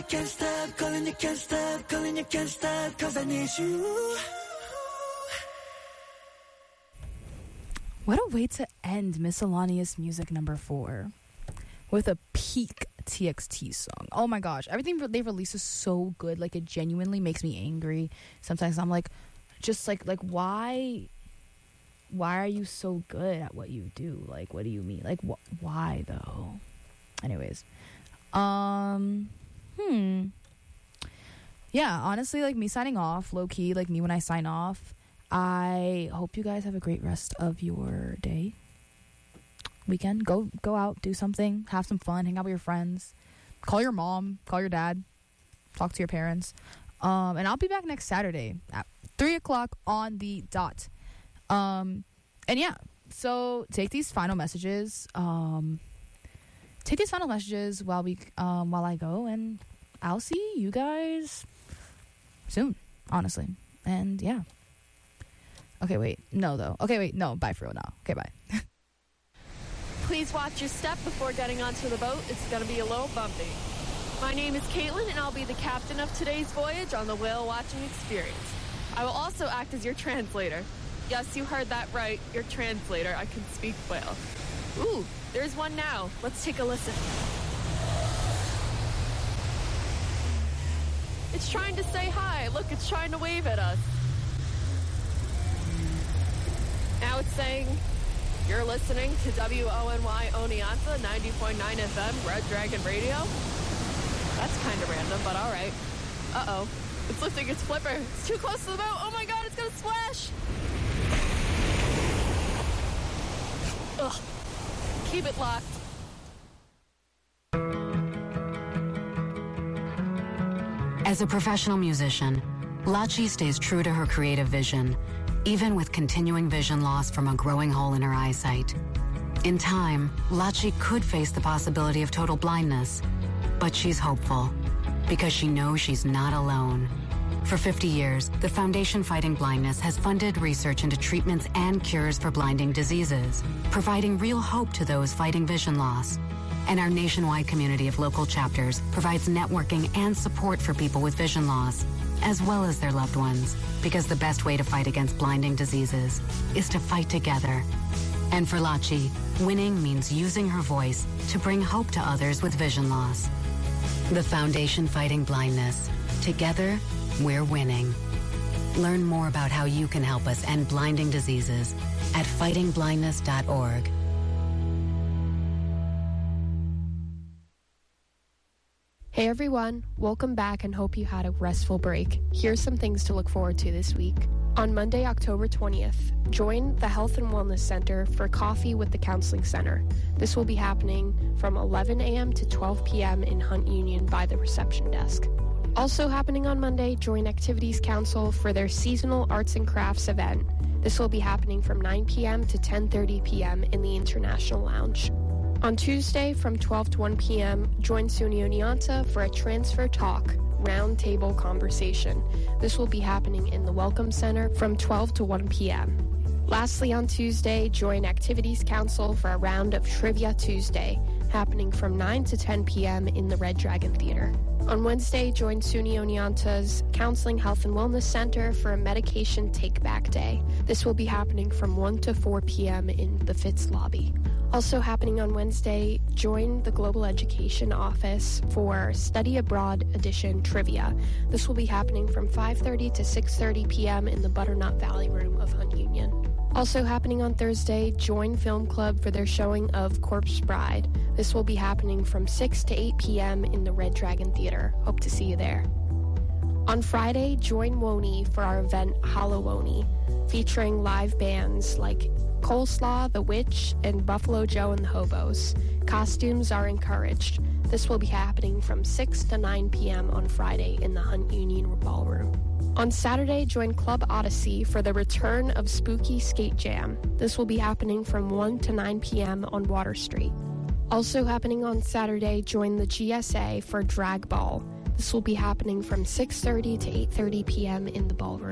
can't stop, calling you can't stop, calling you can't stop, cause I need you. What a way to end Miscellaneous Music number 4 with a peak TXT song. Oh my gosh, everything they release is so good. Like, it genuinely makes me angry. Sometimes I'm like, just like why are you so good at what you do? Like, what do you mean? Like, why though? Anyways, yeah, honestly, like, me signing off, low key, like me when I sign off. I hope you guys have a great rest of your day, weekend. Go out, do something, have some fun, hang out with your friends, call your mom, call your dad, talk to your parents. And I'll be back next Saturday at 3:00 on the dot. And yeah, so take these final messages. While I go, and I'll see you guys soon, honestly. And yeah. Okay, wait. No, though. Okay, wait. No, bye for real now. Okay, bye. Please watch your step before getting onto the boat. It's going to be a little bumpy. My name is Caitlin, and I'll be the captain of today's voyage on the whale watching experience. I will also act as your translator. Yes, you heard that right. Your translator. I can speak whale. Ooh, there's one now. Let's take a listen. It's trying to say hi. Look, it's trying to wave at us. Now it's saying, you're listening to WONY Oneonta 90.9 FM, Red Dragon Radio. That's kind of random, but all right. Uh-oh. It's lifting its flipper. It's too close to the boat. Oh my god, it's gonna splash! Ugh. Keep it locked. As a professional musician, Lachi stays true to her creative vision, even with continuing vision loss from a growing hole in her eyesight. In time, Lachi could face the possibility of total blindness, but she's hopeful because she knows she's not alone. For 50 years, the Foundation Fighting Blindness has funded research into treatments and cures for blinding diseases, providing real hope to those fighting vision loss. And our nationwide community of local chapters provides networking and support for people with vision loss, as well as their loved ones, because the best way to fight against blinding diseases is to fight together. And for Lachi, winning means using her voice to bring hope to others with vision loss. The Foundation Fighting Blindness. Together, we're winning. Learn more about how you can help us end blinding diseases at fightingblindness.org. Hey everyone, welcome back and hope you had a restful break. Here's some things to look forward to this week. On Monday, October 20th, join the Health and Wellness Center for Coffee with the Counseling Center. This will be happening from 11 a.m. to 12 p.m. in Hunt Union by the reception desk. Also happening on Monday, join Activities Council for their seasonal arts and crafts event. This will be happening from 9 p.m. to 10:30 p.m. in the International Lounge. On Tuesday from 12 to 1 p.m., join SUNY Oneonta for a Transfer Talk roundtable conversation. This will be happening in the Welcome Center from 12 to 1 p.m. Lastly, on Tuesday, join Activities Council for a round of Trivia Tuesday, happening from 9 to 10 p.m. in the Red Dragon Theater. On Wednesday, join SUNY Oneonta's Counseling Health and Wellness Center for a Medication Take-Back Day. This will be happening from 1 to 4 p.m. in the Fitz lobby. Also happening on Wednesday, join the Global Education Office for Study Abroad Edition Trivia. This will be happening from 5:30 to 6:30 p.m. in the Butternut Valley Room of Hunt Union. Also happening on Thursday, join Film Club for their showing of Corpse Bride. This will be happening from 6 to 8 p.m. in the Red Dragon Theater. Hope to see you there. On Friday, join Woney for our event Hallowoni, featuring live bands like Coleslaw, The Witch, and Buffalo Joe and the Hobos. Costumes are encouraged. This will be happening from 6 to 9 p.m. on Friday in the Hunt Union Ballroom. On Saturday, join Club Odyssey for the return of Spooky Skate Jam. This will be happening from 1 to 9 p.m. on Water Street. Also happening on Saturday, join the GSA for Drag Ball. This will be happening from 6:30 to 8:30 p.m. in the ballroom.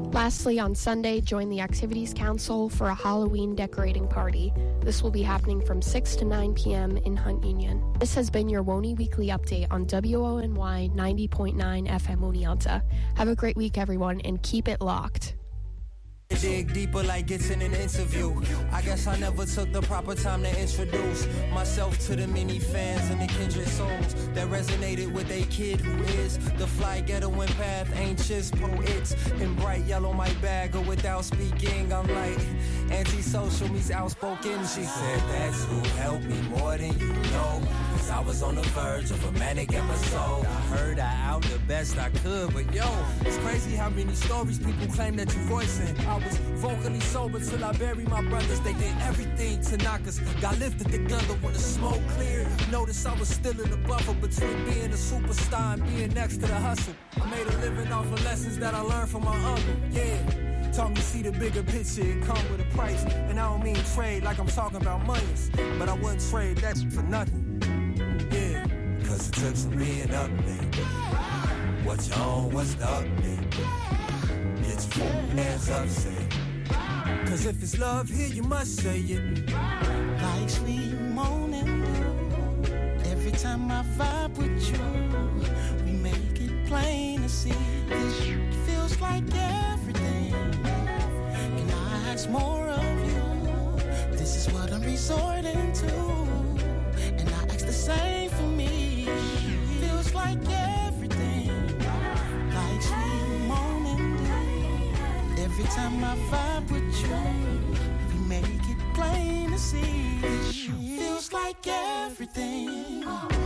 Lastly, on Sunday, join the Activities Council for a Halloween decorating party. This will be happening from 6 to 9 p.m. in Hunt Union. This has been your WONY Weekly Update on WONY 90.9 FM Oneonta. Have a great week, everyone, and keep it locked. Dig deeper like it's in an interview. I guess I never took the proper time to introduce myself to the many fans and the kindred souls that resonated with a kid who is the fly ghetto and path, ain't just poets. In bright yellow my bag or without speaking, I'm like antisocial meets outspoken. She said that's who helped me more than you know, cause I was on the verge of a manic episode. I heard I out the best I could, but yo, it's crazy how many stories people claim that you voicing. I was vocally sober till I buried my brothers. They did everything to knock us. Got lifted together when the smoke cleared. Noticed I was still in the buffer between being a superstar and being next to the hustle. I made a living off of lessons that I learned from my uncle. Yeah, taught me to see the bigger picture. It come with a price. And I don't mean trade like I'm talking about monies, but I wouldn't trade that for nothing. Yeah, cause it took some being up there. What you on, what's the update? Get your hands up, say. Cause if it's love here, you must say it. Like sweet morning dew. Every time I vibe with you, we make it plain to see. This feels like everything. Can I ask more of you? This is what I'm resorting to. And I ask the same for me. Feels like everything. Like sweet morning dew. Every time I vibe with you, we make it plain to see. This feels like everything.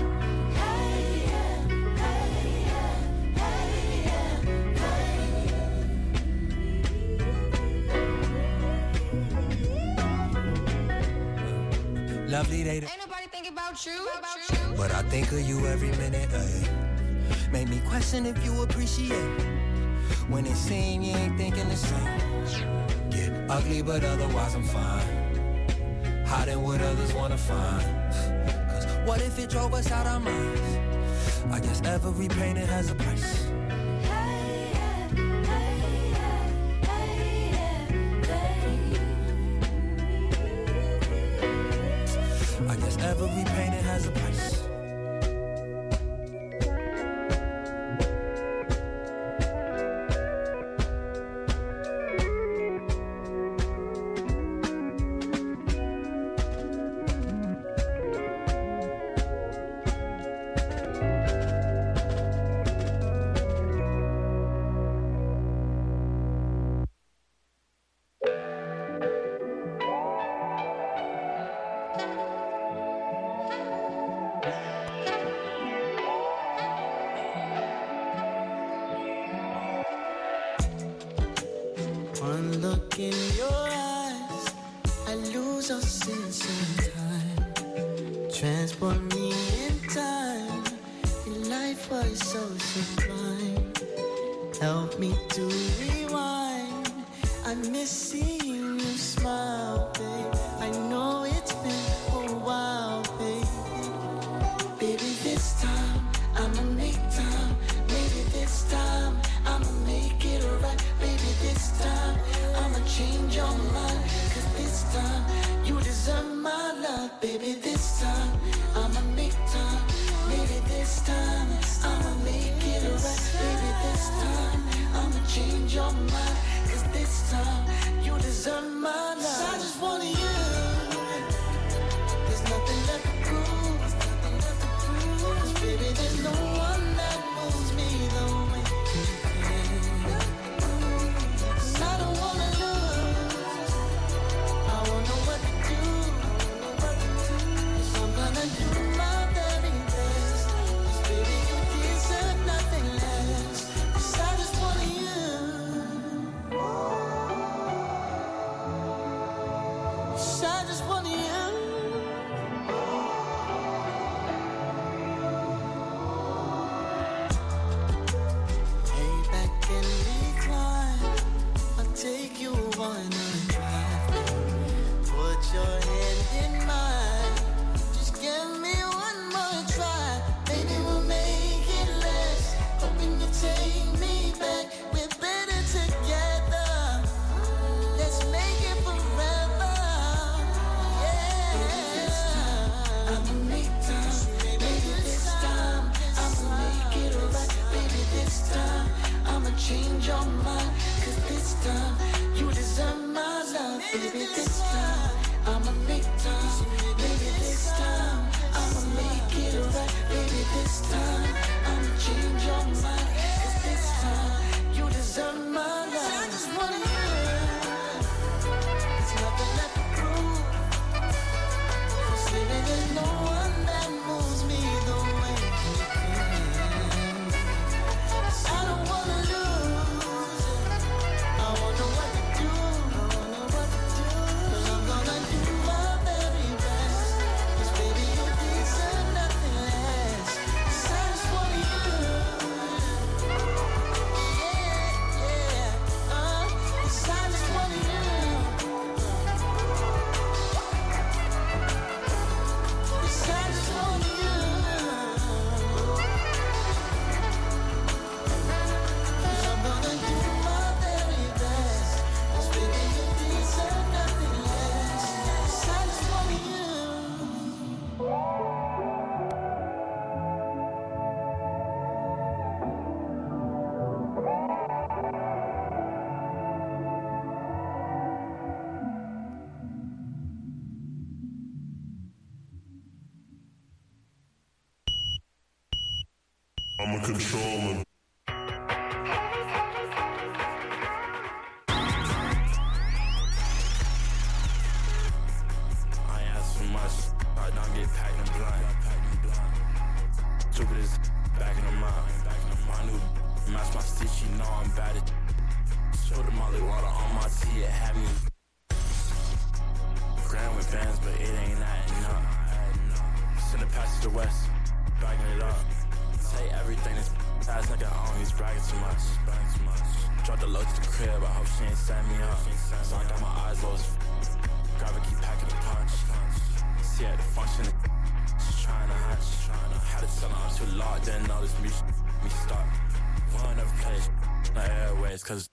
Lovely day. Ain't nobody thinking about you. But I think of you every minute. Make me question if you appreciate when it seems you ain't thinking the same. Get ugly, but otherwise I'm fine. Hiding what others wanna find. Cause what if it drove us out our minds? I guess every painting has a price. I guess every painting has a price. One look in your eyes, I lose all sense of time. Transport me in time. Your life was so sublime. Help me to rewind. I miss seeing you smile, babe. I know it's been a while, baby. Baby, this time I'ma make time. Maybe this time I'ma make it alright. Baby, this time I'ma change your mind. Cause this time you deserve my love. Baby, this time I'ma make time. Maybe this time I'ma make it alright. Baby, this time I'ma change your mind. Cause this time you deserve my love. So I just wanna hear time you deserve my love. Baby, this time I'ma make time. Baby, this time I'ma make it right. Baby, this time I'ma change your mind. 'Cause this time you deserve my love. I just want you. There's nothing left to prove. 'Cause baby, there's no one that moves me the way you can. I don't wanna lose. I wanna what to do. Cause I'm gonna do my very best. 'Cause baby, you deserve nothing less. 'Cause I just want you. Yeah. 'Cause I just want you. 'Cause I just want you. 'Cause I'm gonna do my very best. 'Cause baby, you deserve nothing less. 'Cause I just want you. I'm a controller. I ain't ask for much. I don't get packed and blind. Stupid as back in the mind. My new match my stitch, you know I'm bad at. Show the molly water on my tea, it had me. Grand with bands, but it ain't adding up. Send it past to the west, bagging it up. Say everything is ass nigga on, he's bragging too much. Drop the load to the crib, I hope she ain't set me up. So I got my eyes low as grab it, keep packing the punch. See at the function, she's trying to hatch. Had to tell her I'm too locked, didn't know this me stuck. One of place, like airways, cause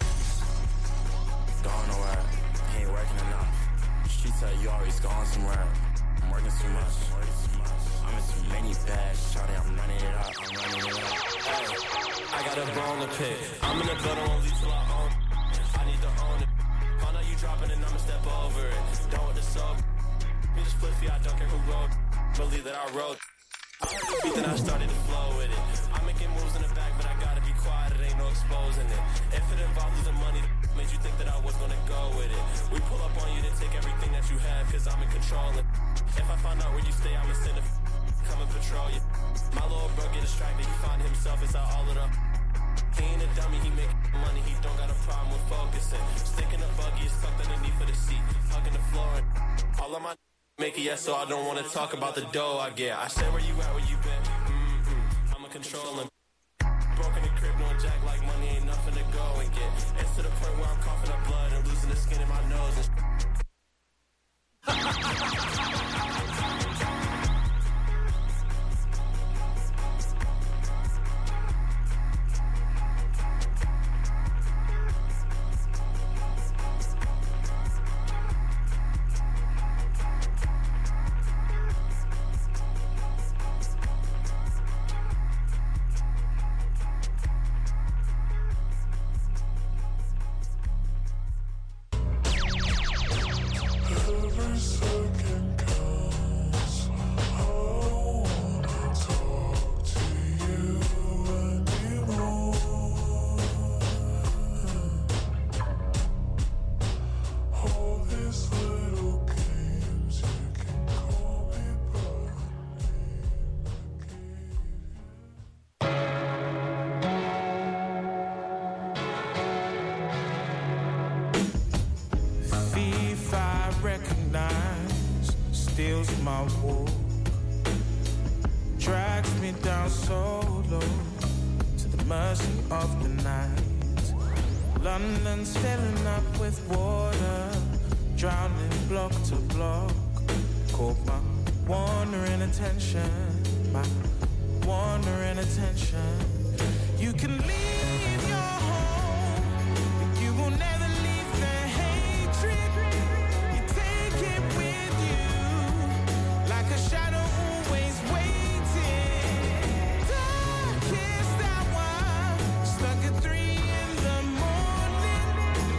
going nowhere, he ain't working enough. She said you always going somewhere. I'm working too much. I'm in too many bags, shawty, I'm running it up. Hey, I got a bone to pick. I'm in the building, won't leave till I own it. I need to own it. Find out you dropping and I'ma step over it. Done with the sub. Me just flippy, I don't care who wrote. Believe that I wrote. I heard the beat, then I started to flow with it. I'm making moves in the back, but I gotta be quiet, it ain't no exposing it. If it involved losing money, made you think that I was gonna go with it. We pull up on you to take everything that you have, cause I'm in control. If I find out where you stay, I'ma send a come and patrol you. My little bro get distracted, he find himself inside all of them. He ain't a dummy, he make money, he don't got a problem with focusing. Sticking the buggy is tucked underneath of the seat, hugging the floor and all of my make it yes, so I don't wanna talk about the dough I get. I said where you at, where you been? I'ma control him. Broken the crib, no jack like money ain't nothing to go and get. It's to the point where I'm coughing up blood and losing the skin in my nose and steals my walk, drags me down so low to the mercy of the night. London's filling up with water, drowning block to block. Caught my wandering attention, my wandering attention. You can leave your home, but you will never leave the hatred. You take it with you, like a shadow always waiting. Darkest hour, stuck at 3 in the morning.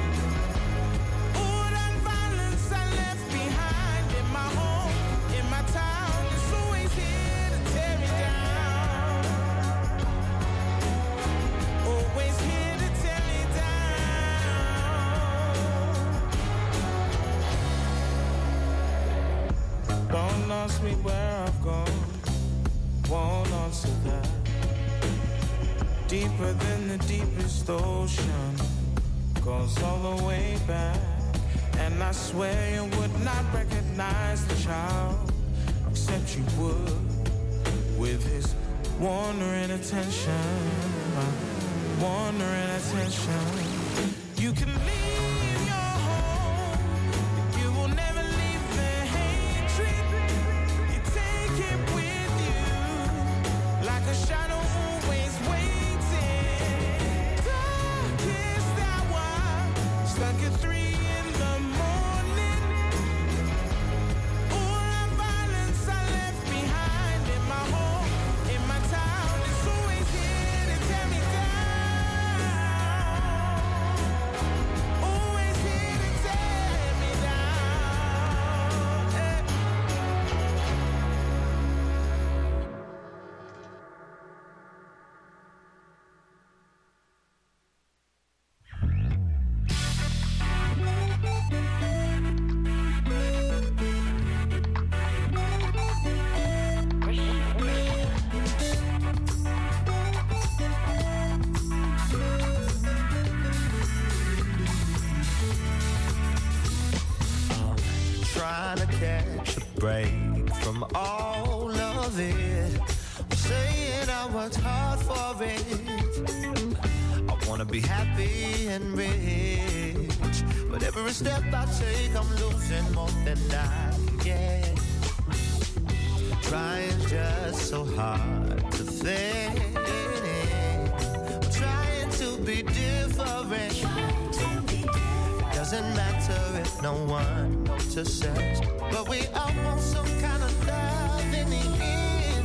ask me where I've gone, won't answer that. Deeper than the deepest ocean, goes all the way back. And I swear you would not recognize the child, except you would, with his wandering attention, wandering attention. You can leave your home, you will never leave the hatred. You take it with you, like a shadow always waiting. Darkest hour, stuck at 3 in the morning. All the violence I left behind in my home, in my town, is always here to tear me down. Always here to tear me down. Hey. Trying to catch a break from all of it. I'm saying I worked hard for it. I wanna be happy and rich, but every step I take I'm losing more than I can get. Trying just so hard to fit in. I'm trying to be different. Doesn't matter if no one notices, but we all want some kind of love in the end.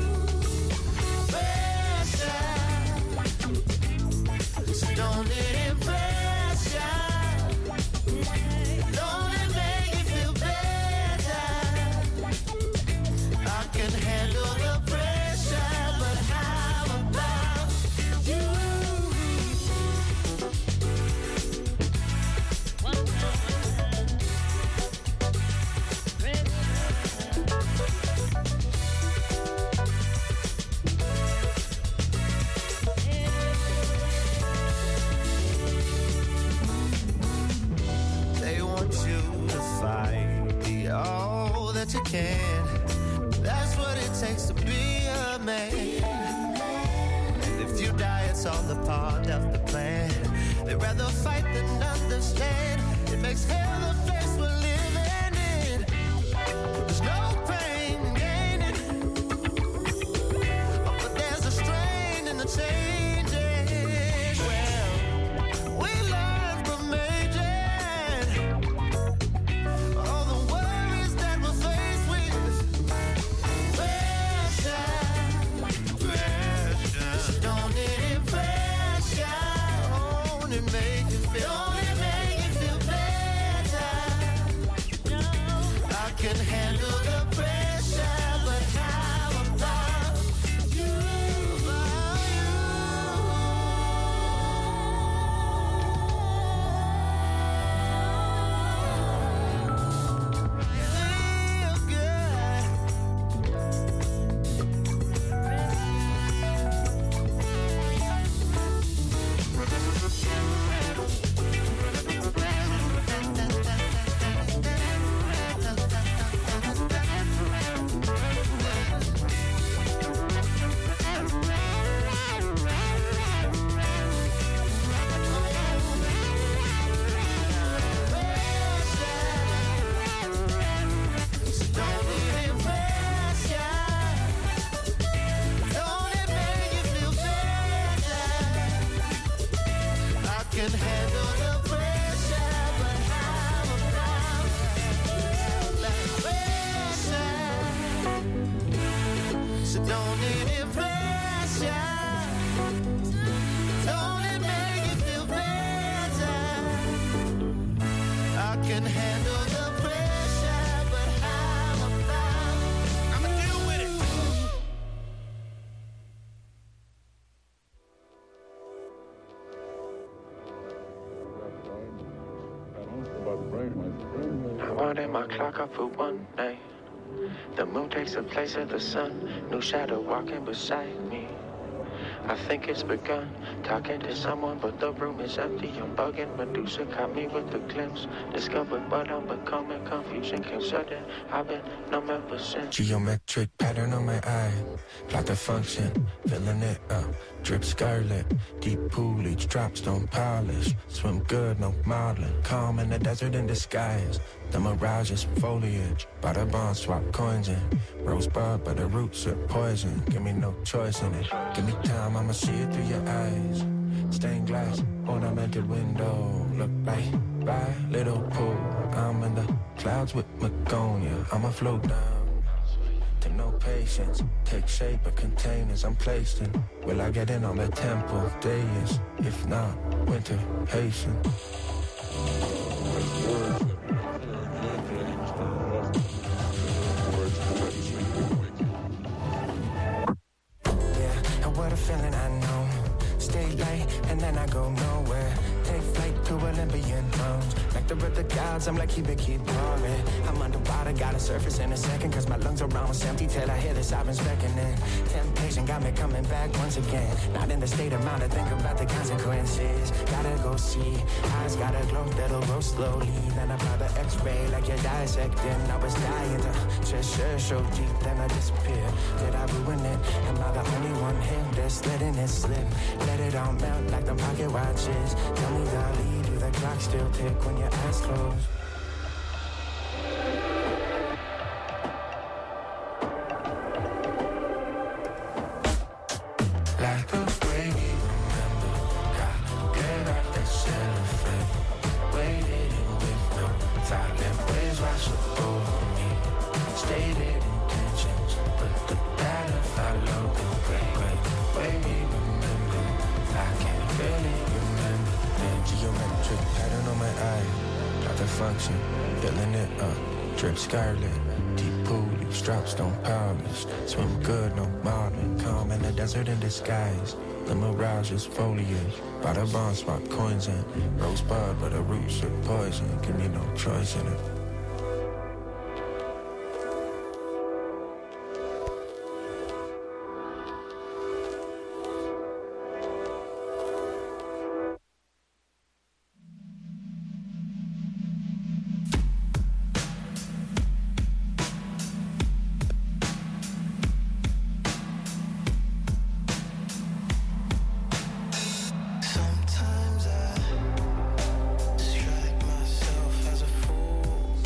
Pressure, so don't let it pressure. Don't it make you feel better? I can handle the pressure, but how about you? They want you to fight the all that you can. That's what it takes to be a man. And if you die, it's all a part of the plan. They'd rather fight than understand. It makes hell a place we're living in. There's no pain in gaining, but there's a strain in the changes. Well, we learn from aging all the worries that we're faced with. Pressure, pressure. So don't let it pressure. Don't it make you feel? Don't it make you feel better? I can handle the pressure, but how about you? Feel good. Can handle the pressure, but how about that pressure? So don't let it pressure. Don't it make you feel better? I can handle the pressure, but how about I'ma deal with it. I wanted my clock up for one night. The moon takes the place of the sun, new shadow walking beside me. I think it's begun, talking to someone, but the room is empty. I'm bugging, Medusa caught me with a glimpse. Discovered, but I'm becoming confusion. Came sudden, I've been numb ever since. Geometric pattern on my eye, plot the function, filling it up. Drip scarlet, deep poolage, drops don't polish. Swim good, no modeling, calm in the desert in disguise. The mirage is foliage, by the bond swap coins in. Rosebud, but the roots are poison. Give me no choice in it. Give me time, I'ma see it through your eyes. Stained glass, ornamented window. Look like by little pool. I'm in the clouds with Magonia. I'ma float down to no patience. Take shape of containers I'm placed in. Will I get in on the temple? Day is, if not, winter patient. What a feeling I know. Stay light and then I go nowhere. Take flight to Olympian thrones. Nectar of the gods, I'm like keep pouring. I'm underwater, gotta surface in a second. Cause my lungs are almost empty till I hear the sirens beckoning. Temptation got me coming back once again. Not in the state of mind to think about the consequences. Gotta go see, eyes gotta glow, that'll grow slowly. Then apply the x-ray like you're dissecting. I was dying to just share so deep, then I disappear. Did I ruin it? Am I the only one here that's letting it slip? Let it all melt like the pocket watches. Tell me, Dolly, do the clock still tick when your eyes close? Like the way we remember, got get out that cellophane. Waited in with no silent waves wash over me. Stated intentions, but the pattern followed the great way we remember. I can't really remember. The geometric pattern on my eye, plot the function, filling it up. Drip scarlet, deep poolage, drops don't polish. Swim good, no modeling, calm in the desert in disguise. The mirage is foliage, by the bond swap coins in. Rosebud, but the roots are poison, give me no choice in it. Sometimes I strike myself as a fool.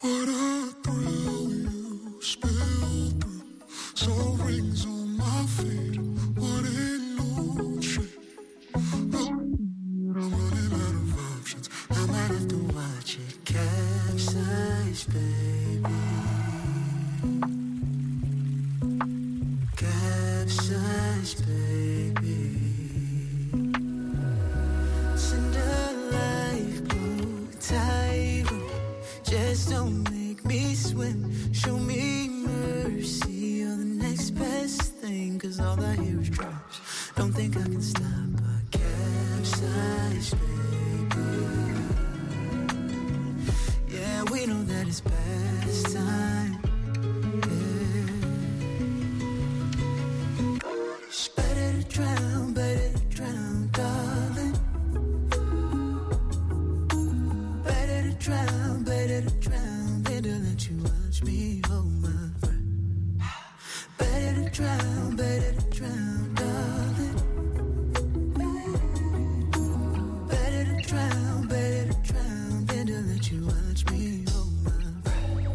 What a thrill you spill through. Soul rings on my feet. What illusion. I'm running out of options. I might have to watch it capsize, baby. Capsize, baby. Send a lifeboat, tyro. Just don't make me swim. Show me mercy. You're the next best thing. Cause all I hear is drops. Don't think I can stop. I capsize, baby. Yeah, we know that it's past time. It's better to drown, darling. Better to drown than to let you watch me hold my breath. Better to drown, darling. Better to drown than to let you watch me hold my breath.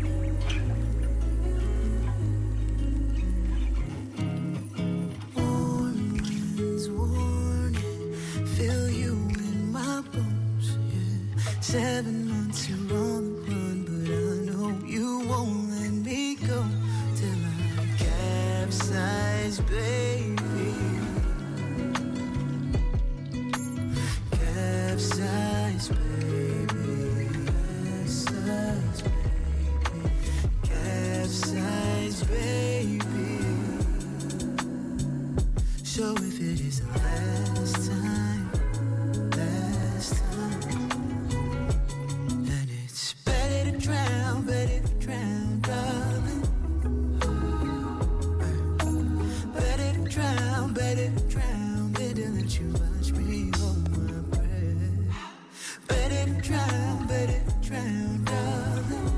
Warm winds warning, feel you in my bones, yeah. 7 months you're on the run, but I know you won't let me go till I capsize, baby. Capsize, baby. Capsize, baby. Capsize, baby. So if it is the last time, then it's better to drown, darling. Better to drown than to let you watch me hold my breath. Better to drown, darling.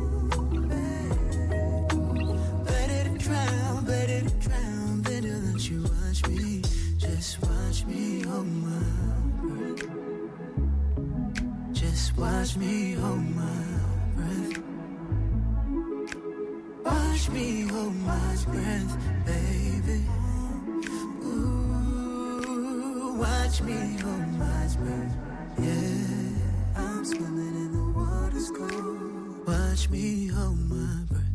Better to drown than to let you watch me. Just watch me hold my breath. Just watch me hold my breath. Watch me hold my breath, baby. Ooh, watch me hold my breath. Yeah, I'm swimming in the water's cold. Watch me hold my breath.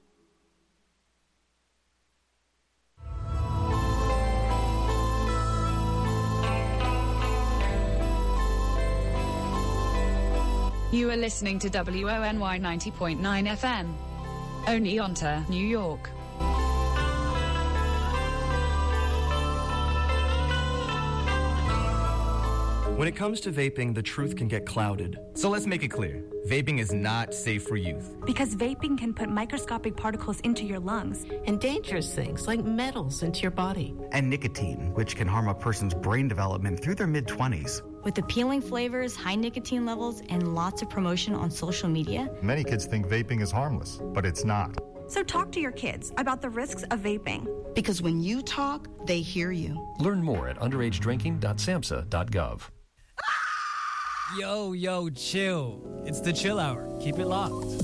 You are listening to WONY 90.9 FM. Oneonta, New York. When it comes to vaping, the truth can get clouded. So let's make it clear. Vaping is not safe for youth. Because vaping can put microscopic particles into your lungs. And dangerous things like metals into your body. And nicotine, which can harm a person's brain development through their mid-20s. With appealing flavors, high nicotine levels, and lots of promotion on social media. Many kids think vaping is harmless, but it's not. So talk to your kids about the risks of vaping. Because when you talk, they hear you. Learn more at underagedrinking.samhsa.gov. Yo, chill. It's the Chill Hour. Keep it locked.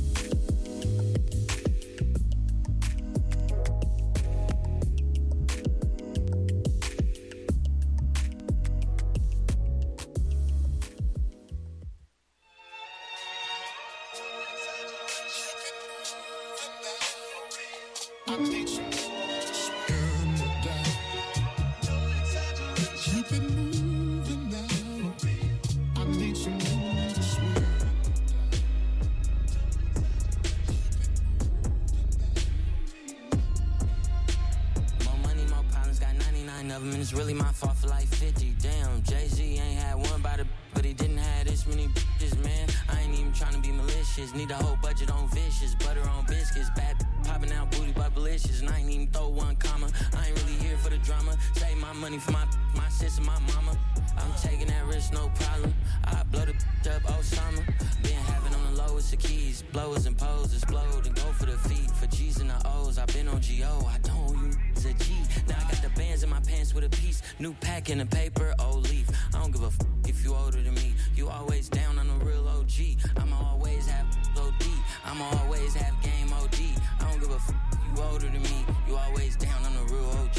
It's really my fault for like 50. Damn, Jay-Z ain't had one by the, but he didn't have this many bitches, man. I ain't even trying to be malicious. Need a whole budget on vicious, butter on biscuits, bad popping out booty but malicious, and I ain't even throw one comma. I ain't really here for the drama. Save my money for my sis and my mama. I'm taking that risk, no problem. I blow the up Osama. Been having on the lowest of keys, blowers and poses, explode and go for the feet. For G's and the O's, I been on G.O. I don't you. G's a G. Now I got the bands in my pants with a piece. New pack in the paper, old leaf. I don't give a if you older than me. You always down on the real OG. I'ma always have OD. I'ma always have game OD. I don't give a you older than me. You always down on the real OG.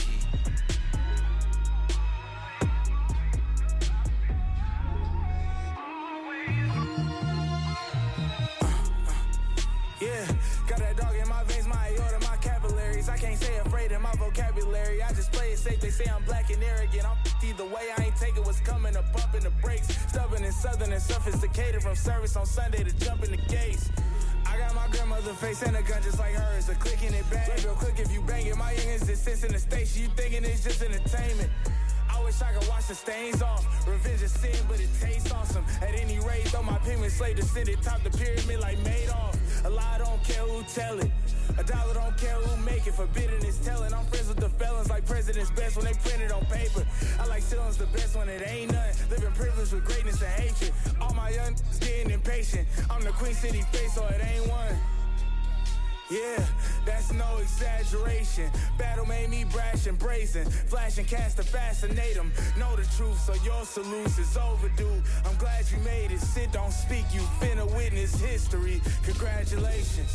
Yeah, got that dog in my veins, my aorta, my capillaries. I can't say afraid in my vocabulary. I just play it safe, they say I'm black and arrogant. I'm either way, I ain't taking what's coming, a bump in the brakes. Stubborn and southern and sophisticated, from service on Sunday to jump in the gates. I got my grandmother face and a gun just like hers. A click and it bang, real quick if you bang it. My youngins just sits in the station, you thinking it's just entertainment. I wish I could wash the stains off. Revenge is sin, but it tastes awesome. At any rate, though my pigment slave descended, top the pyramid like Madoff. A lie don't care who tell it. A dollar don't care who make it. Forbidden is telling. I'm friends with the felons like president's best when they print it on paper. I like ceilings the best when it ain't none. Living privilege with greatness and hatred. All my young getting impatient. I'm the Queen City face, so it ain't one. Yeah, that's no exaggeration. Battle made me brash and brazen. Flash and cast to fascinate them. Know the truth, so your salute is overdue. I'm glad you made it. Sit, don't speak. You finna witness history. Congratulations.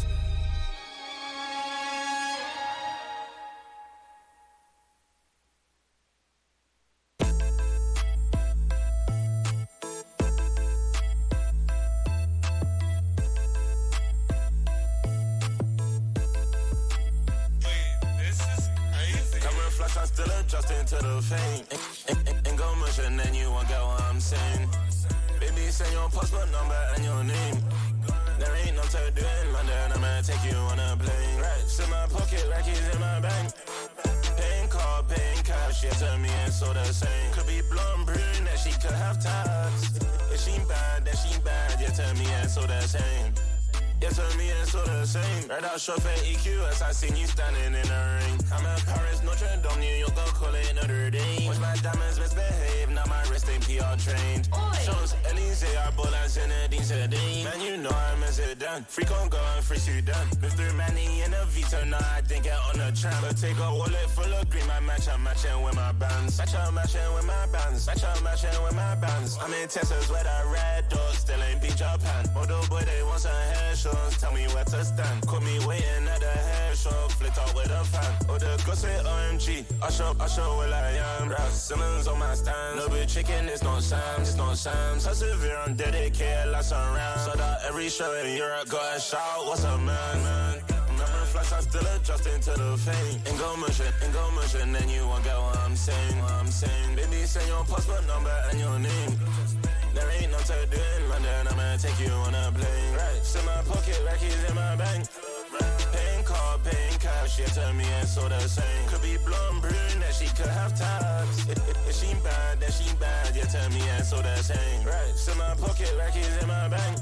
I'm still adjusting to the fame. Ain't go much and then you won't get what I'm saying. Baby, send your passport number and your name. There ain't no time to do in London, I'ma take you on a plane. Racks in my pocket, rackies in my bank. Paying card, paying cash, yeah, to me it's all the same. Could be blonde, brunette, she could have tats. If she bad, then she bad, yeah, to me it's all the same. Yeah, to me it's all the same. Right out shop at EQS, I seen you standing in the ring. I'm at Paris, Notre Dame, New York, I'll call it another day. Watch my diamonds misbehave, now my wrist ain't PR trained. Shows Elysee, I ball and Zinedine Zidane. Man, you know I'm a Zidane. Free Congo and free Sudan. Move through Manny in a Vito, now I didn't get on the tram. But take a wallet full of green, my match, I'm matching with my bands. I'm matching with my bands. I'm matching with my bands. I'm in Texas where the red dogs still ain't beat Japan. Although boy, they want some hair shows. Tell me where to stand. Caught me waiting at the hair show. Flipped out with a fan. Oh, the girl say OMG. I show where I am. Rap Simmons on my stand. No big chicken, it's not Sam's. It's not Sam's. Persevere, I'm dedicated, lots around. So that every show in Europe got a shout. What's up, man? Remember flash, I'm still adjusting to the fame. Ain't go motion, then you won't get what I'm saying. Baby, send your passport number and your name. There ain't no time to do in London, I'ma take you on a plane. Racks in my pocket, rackies in my bank. Paying card, paying cash, yeah, to me it's all the same. Could be blonde, brunette, she could have tats. If she bad, then she bad, yeah, to me it's all the same. Racks in my pocket, rackies in my bank.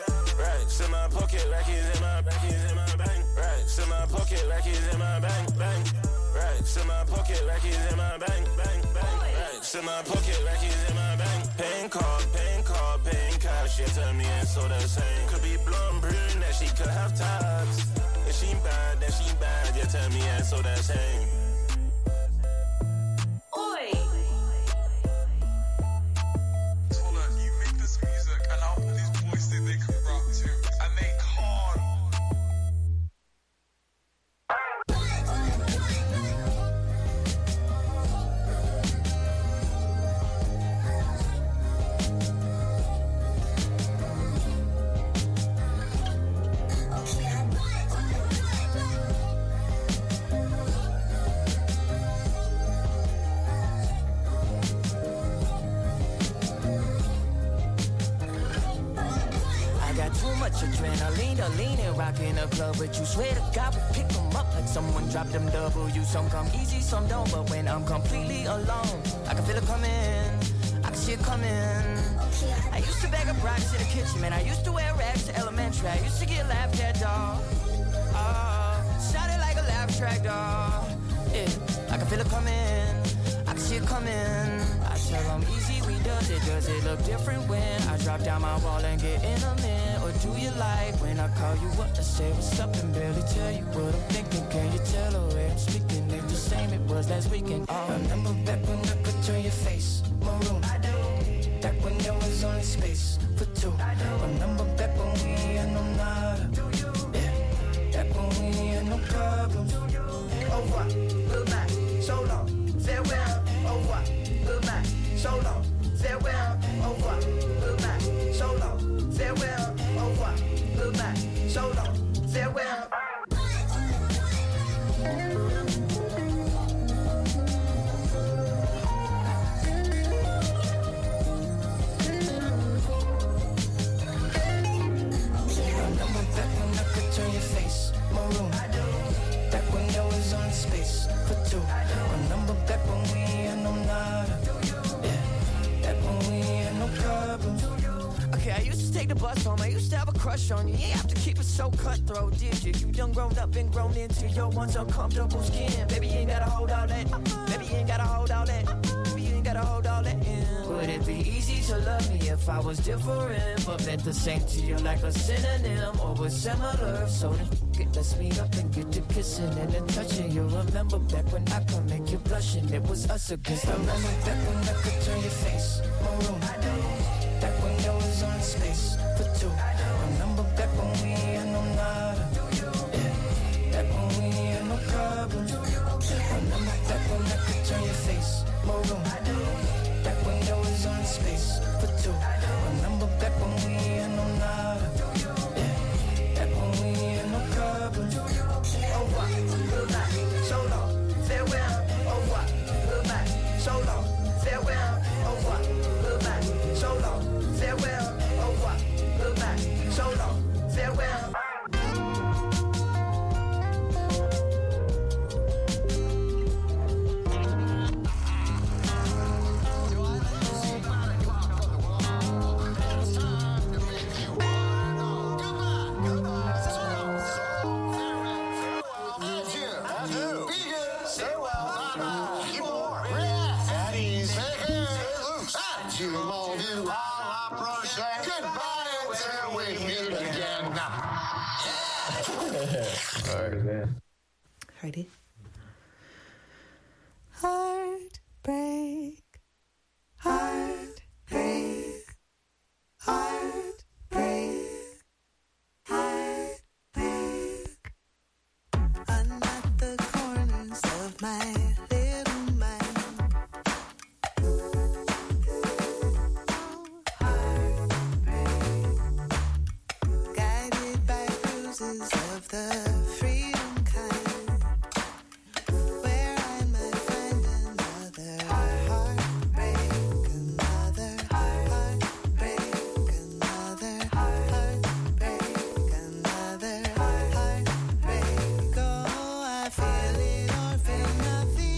Racks in my pocket, rackies in my bank. Racks in my pocket, rackies in my bank. Racks in my pocket, rackies in my bank. Racks in my pocket, rackies in my bank. Paying card, paying cash, yeah, to me it's all the same. Could be blonde, brunette, she could have tats. If she bad, then she bad, yeah, to me it's all the same. Oi! Tola, you make this music and how these boys think they can rap to, and they can't. Adrenaline, the leaning, rocking the club, but you swear to God we pick them up like someone dropped them W's. Some come easy, some don't, but when I'm completely alone, I can feel it coming, I can see it coming. I used to bag up rocks in the kitchen, man, I used to wear rags to elementary, I used to get laughed at, dawg. Shot it like a laugh track, dawg. Yeah, I can feel it coming, I can see it coming. I tell them easy, we does it look different when I drop down my wall and get in a minute? Or do you like when I call you up to say what's up and barely tell you what I'm thinking? Can you tell the way I'm speaking ain't the same? was last weekend. Remember back when I could turn your face maroon? Back when there was only space for two. Remember back when we had no nada? Yeah, back when we had no problems. Au revoir, goodbye, so long, farewell. Au revoir, goodbye, so long, farewell. Au revoir, goodbye, so long, farewell. Au revoir, goodbye, so long, farewell. Turn your face maroon. Back when there was only space for two. Remember back when we had no nada? Yeah, back when we had no problems. Okay, I used to take the bus home. I used to have a crush on you. You ain't have to keep it so cutthroat, did you? You done grown up and grown into your once uncomfortable skin. Baby, you ain't gotta hold all that. Baby, you ain't gotta hold all that. Baby, you ain't gotta hold all that in. Would it be easy to love me if I was different, but meant the same to you like a synonym, or was similar? So let's meet up and get to kissing and then touching. You remember back when I could make you blush and it was us against the remember back when I could turn your face maroon. Back when there was only space for two. Remember back when we had no nada? Yeah, back when we had no problems. Remember back when I could turn your face maroon. Back when there was only space for two. Remember back when we had no nada? Yeah, back when we had no problems. Au revoir, goodbye, so long, farewell. Au revoir, goodbye, so long, farewell. Au revoir, goodbye, so long, farewell. Au revoir, goodbye, so long, farewell. Heidi. Heartbreak, heartbreak, heartbreak, heartbreak. Unlock the corners of my little mind. Heartbreak, guided by bruises of the freedom kind, where I might find another heartbreak, another heartbreak, another heartbreak, another heartbreak. Oh, I feel it or feel nothing.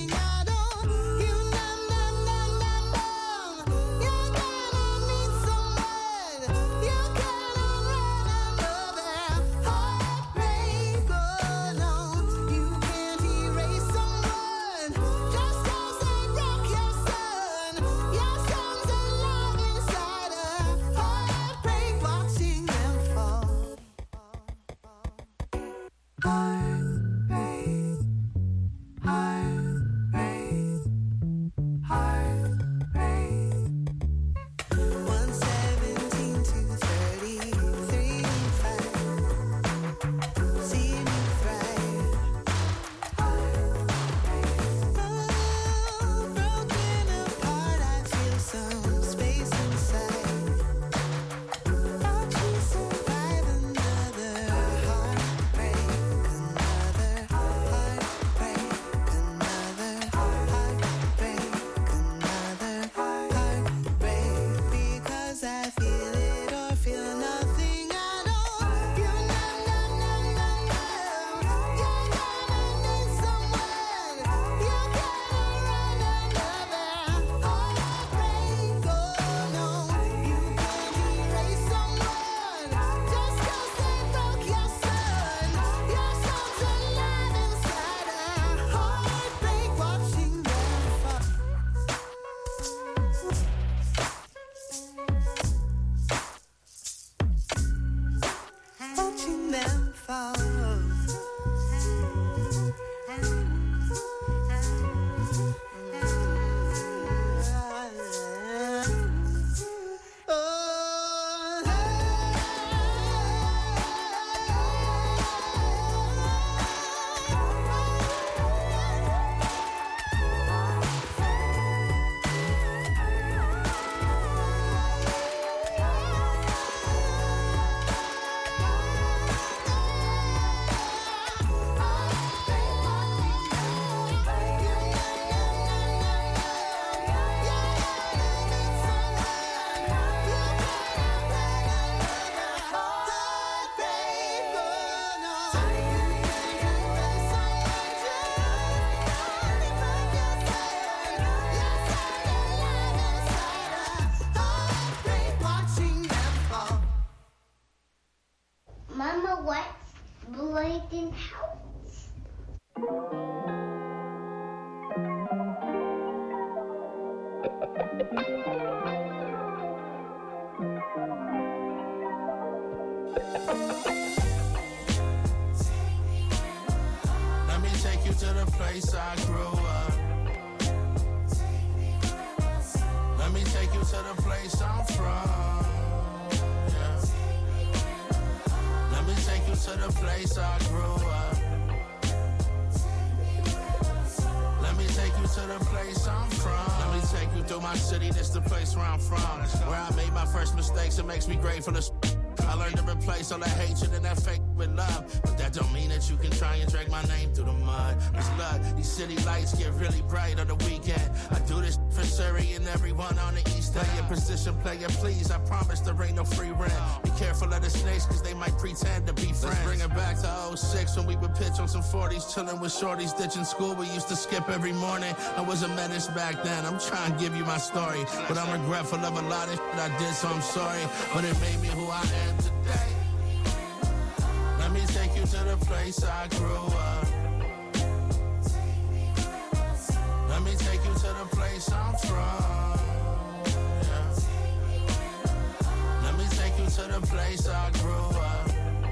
Let me take you to the place I grew up. Let me take you to the place I'm from. Yeah. Let me take you to the place I grew up. Let me take you to the place I'm from. Let me take you through my city, this the place where I'm from. Where I made my first mistakes, it makes me grateful to I learned to replace all that hatred and that fake with love. But that don't mean that you can try and drag my name through the mud. Cause look, these city lights get really bright on the weekend. I do this for Surrey and everyone on the east end. Play your position, player, please. I promise there ain't no free rent. Be careful of the snakes cause they might pretend to be friends. Let's bring it back to 06 when we would pitch on some 40s. Chilling with shorties, ditching school. We used to skip every morning. I was a menace back then. I'm trying to give you my story. But I'm regretful of a lot of shit I did, so I'm sorry. But it made me who I am today. Let me take you to the place I grew up. Let me take you to the place I'm from. Yeah. Let me take you to the place I grew up.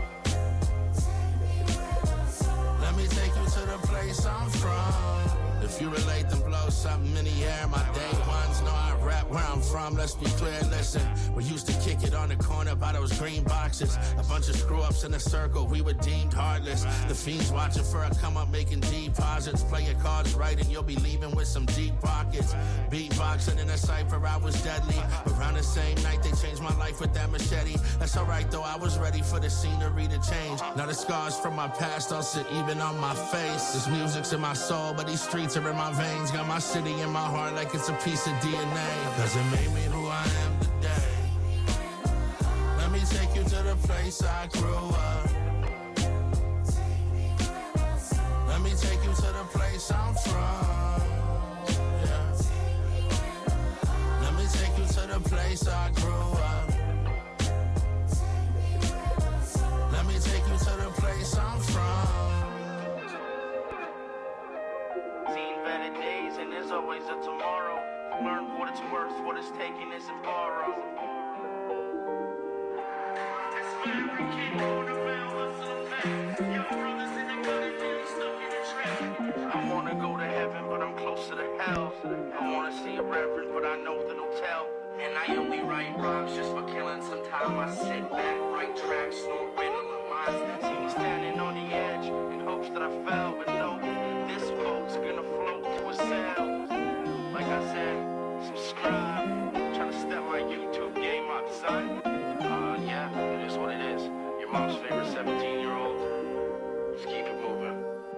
Let me take you to the place I'm from. If you relate, then blow something in the air. My day ones know I rap where I'm from. Let's be clear, listen. We used to kick it on the corner by those green boxes. A bunch of screw-ups in a circle. We were deemed heartless. The fiends watching for a come up making deposits. Play your cards right and you'll be leaving with some deep pockets. Beatboxing in a cypher, I was deadly. Around the same night, they changed my life with that machete. That's alright though, I was ready for the scenery to change. Now the scars from my past don't sit even on my face. This music's in my soul, but these streets are in my veins. Got my city in my heart like it's a piece of DNA. Cause it made me who I am today. Let me take you to the place I grew up. Let me take you to the place I'm from. Yeah. Let me take you to the place I grew up. Let me take you to the place I'm from. Seen better days and there's always a tomorrow. Learn what it's worth, what it's taking isn't borrowed. I wanna go to heaven, but I'm closer to hell. I wanna see a reverend, but I know that he'll tell. And I only write rhymes just for killing some time. I sit back, write tracks, snort random lines. See me standing on the edge in hopes that I fell, but no, this boat's gonna float to a sail. Like I said, subscribe. Trying to step my YouTube game up, son. Yeah, it is what it is. Your mom's favorite 17-year-old. Just keep it moving.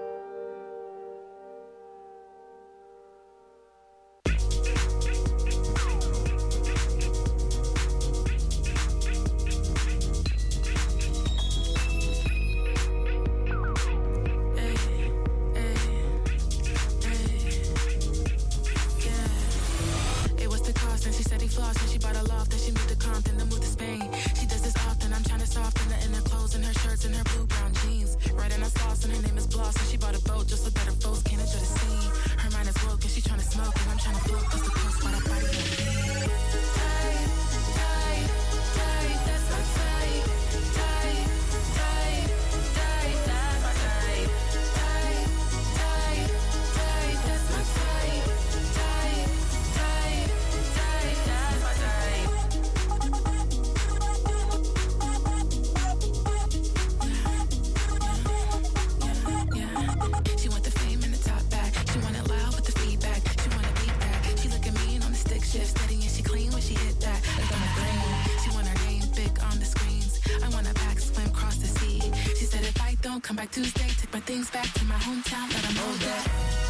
Come back Tuesday, take my things back to my hometown, let them know that.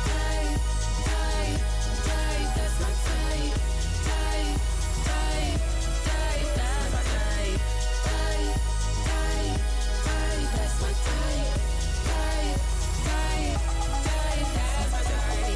That's my type. That's my type. That's my type. That's my type.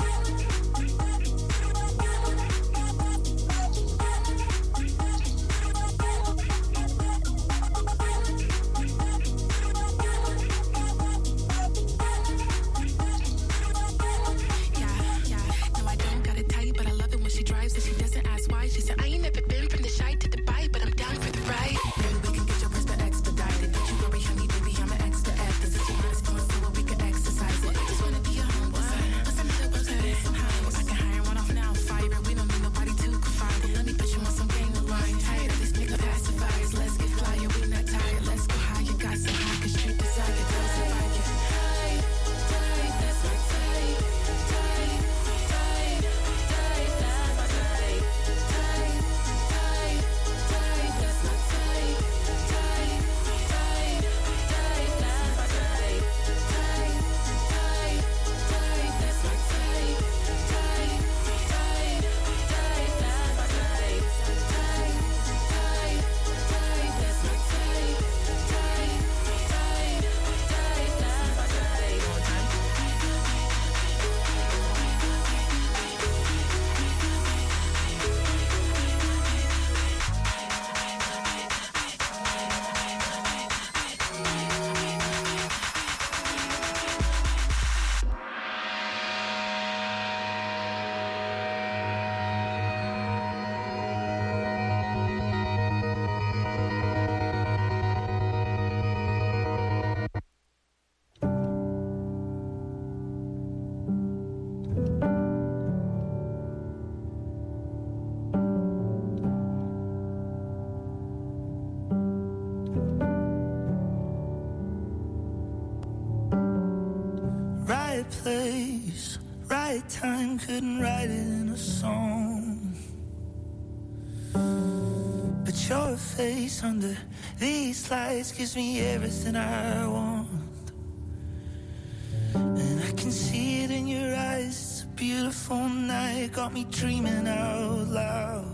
right time, couldn't write it in a song. But your face under these lights gives me everything I want. And I can see it in your eyes, it's a beautiful night, got me dreaming out loud.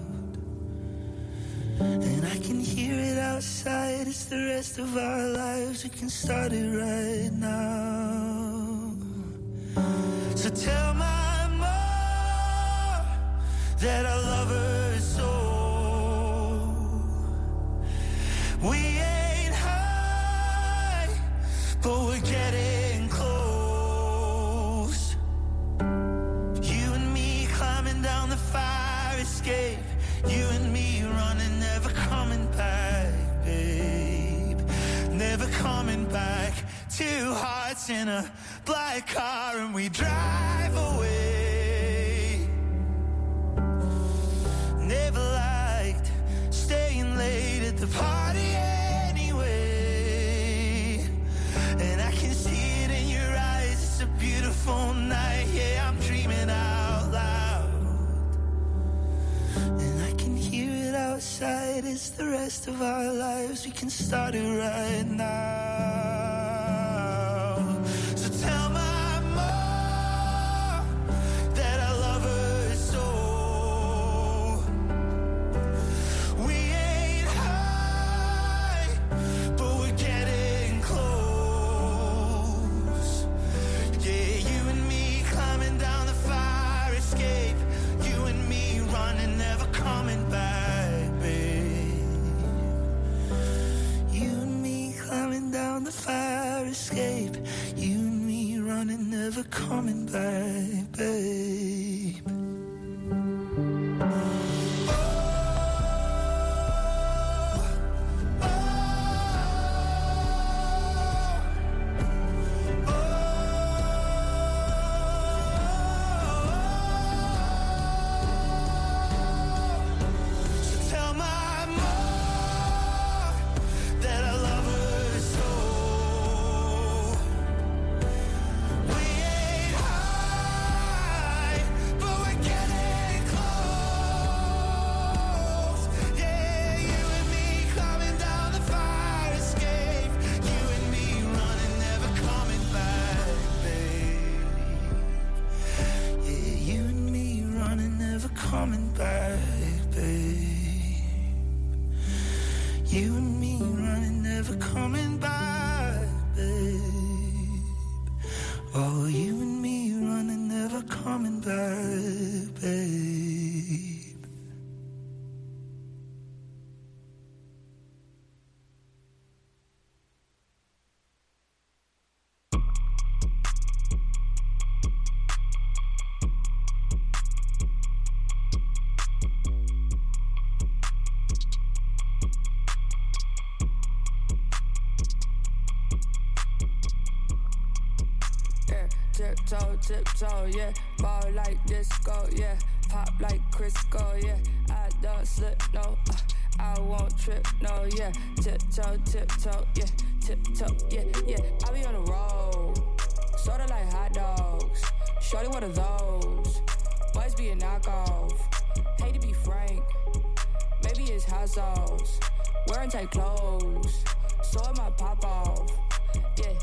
And I can hear it outside, it's the rest of our lives, we can start it right now. So tell my mom that I love her so. We ain't high, but we're getting close. You and me climbing down the fire escape. You and me running, never coming back, babe. Never coming back. Two hearts in a black car and we drive away. Never liked staying late at the party anyway. And I can see it in your eyes, it's a beautiful night. Yeah, I'm dreaming out loud. And I can hear it outside, it's the rest of our lives, we can start it right now. So tell my mom that I love her so. We ain't high, but we're getting close. Yeah, you and me climbing down the fire escape. You and me running, never coming back, babe. You and me climbing down the fire escape. You and me running, never coming back, babe. Tell my mom that I love her so. We ain't high, but we're getting close. Yeah, you and me climbing down the fire escape. You and me running, never coming back, babe. Yeah, you and me running, never coming back, babe. You and me running, never coming back, babe. Oh, you and me running, never coming back, babe. Yeah, tiptoe, yeah. Ball like disco, yeah. Pop like Crisco, yeah. I don't slip, no. I won't trip, no, yeah. Tiptoe, yeah. Tiptoe, yeah. I be on the road, sorta like hot dogs. Shorty, one of those. Must be a knockoff. Hate to be frank, maybe it's hot sauce. Wearing tight clothes, so it might pop off, yeah.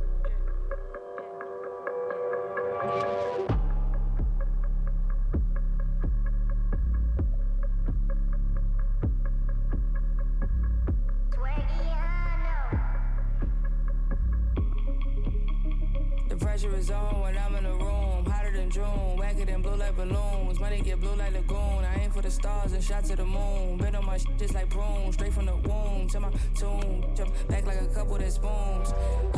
The pressure is on when I'm in the room. Hotter than June, wacker than blue like balloons. Money get blue like lagoon. I aim for the stars and shot to the moon. Been on my shit just like prunes. Straight from the womb to my tomb. Jump back like a couple that spoons.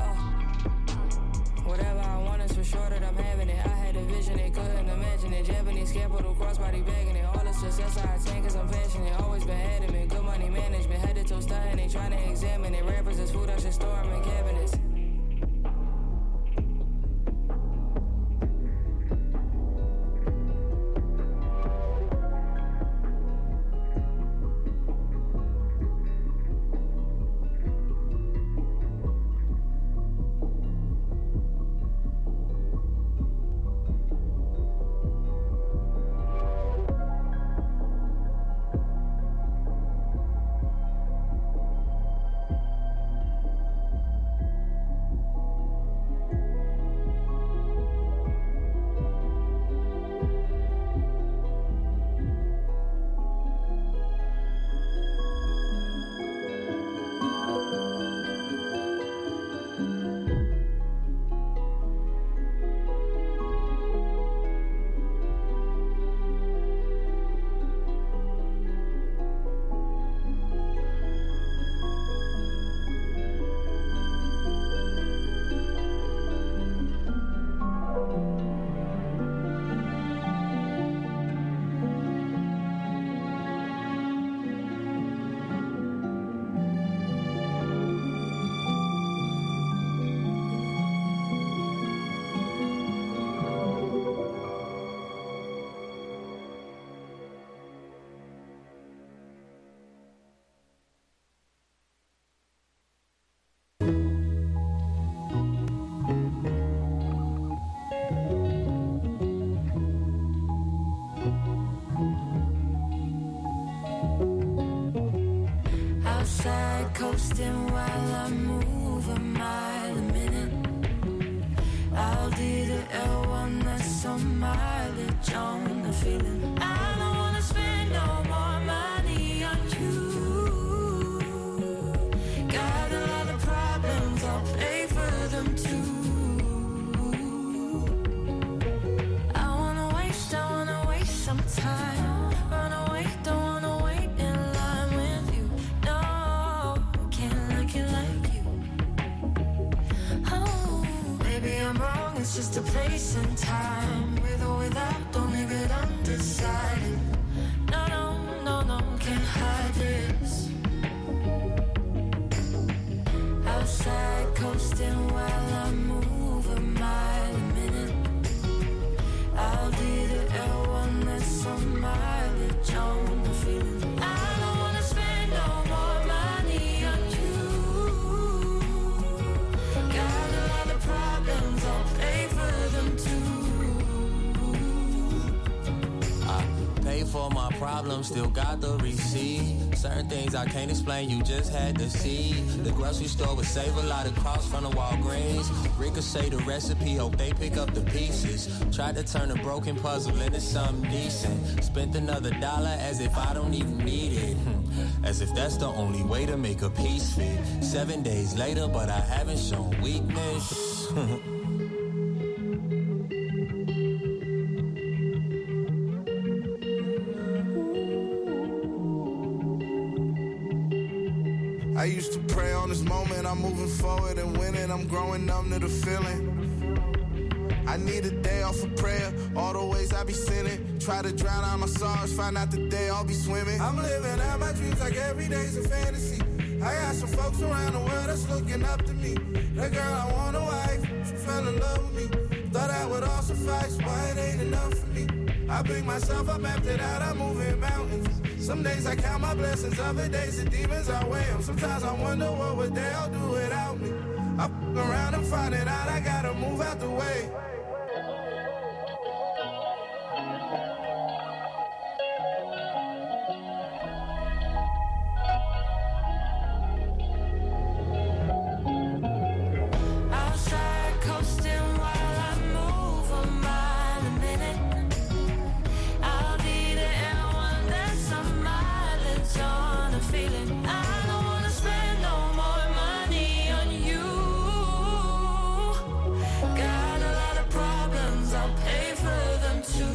Whatever I want is for sure that I'm having it. I had a vision, they couldn't imagine it. Japanese capital, crossbody bagging it. All the success I attain cause I'm passionate. Always been adamant, good money management. Headed to stunting, they trying to examine it. Rappers is food, I should store them in cabinets. Outside coasting while I move a mile a minute. I'll do the L1, that's some mileage on the feeling. I don't wanna spend no more money on you. Got a lot of problems, I'll pay for them too. I wanna waste some time. Run away, don't wanna wait in line with you. No, can't like it like you. Oh, maybe I'm wrong, it's just a place and time. With or without, don't leave it undecided. No, no, no, no, can't hide this. Outside coasting while I move a mile a minute. I'll do the L1, that's some mileage on the feeling. I don't wanna spend no more money on you. Got a lot of problems, I'll pay for them too. I pay for my problems, still got the receipt. Certain things I can't explain, you just had to see. The grocery store would save a lot of costs from the Walgreens. Ricochet the recipe, hope they pick up the pieces. Tried to turn a broken puzzle into something decent. Spent another $1 as if I don't even need it. As if that's the only way to make a piece fit. 7 days later, but I haven't shown weakness. I used to pray on this moment, I'm moving forward and winning, I'm growing numb to the feeling. I need a day off of prayer, all the ways I be sinning. Try to drown out my sorrows, find out the day I'll be swimming. I'm living out my dreams like every day's a fantasy. I got some folks around the world that's looking up to me. That girl, I want a wife, she fell in love with me. Thought that would all suffice, why it ain't enough for me? I pick myself up, mapped it out, I'm moving mountains. Some days I count my blessings, other days the demons I weigh them. Sometimes I wonder what would they all do without me. I f*** around and find it out, I gotta move out the way. Outside coasting while I move a mile a minute. I'll be the L1, that's some mileage on a feeling. I don't wanna spend no more money on you. Got a lot of problems, I'll pay for them too.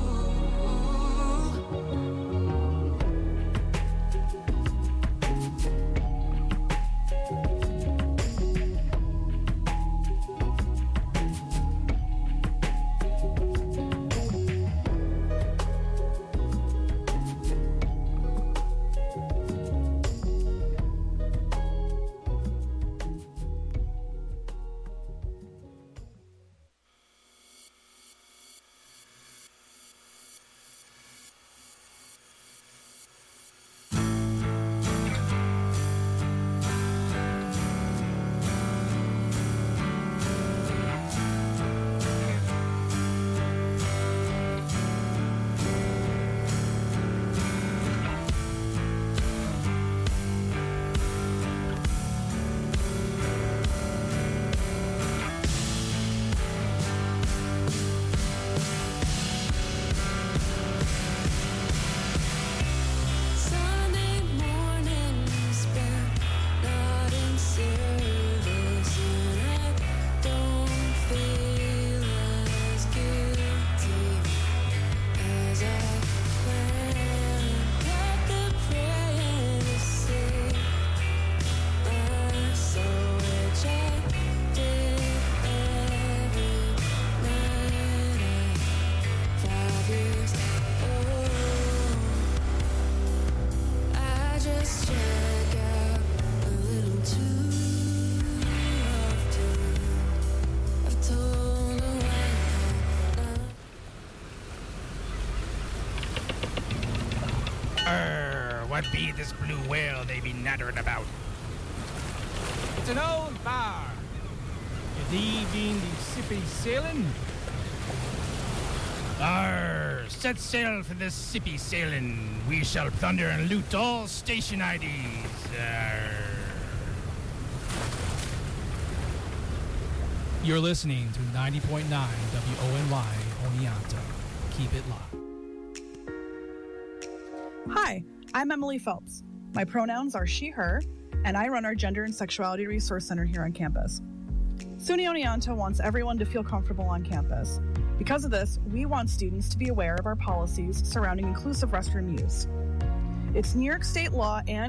Sunday morning spent not in service, and I don't feel as guilty as I planned. Got the praying to save my soul, which I did every night at 5 years old. I just check out a little too often. I've told her What be this blue whale they be nattering about? It's an old bar. Have thee been the sippy sailing? Arr, set sail for this sippy sailing. We shall plunder and loot all station IDs. You're listening to 90.9 WONY Oneonta. Keep it locked. Hi, I'm Emily Phelps. My pronouns are she, her, and I run our Gender and Sexuality Resource Center here on campus. SUNY Oneonta wants everyone to feel comfortable on campus. Because of this, we want students to be aware of our policies surrounding inclusive restroom use. It's New York State law and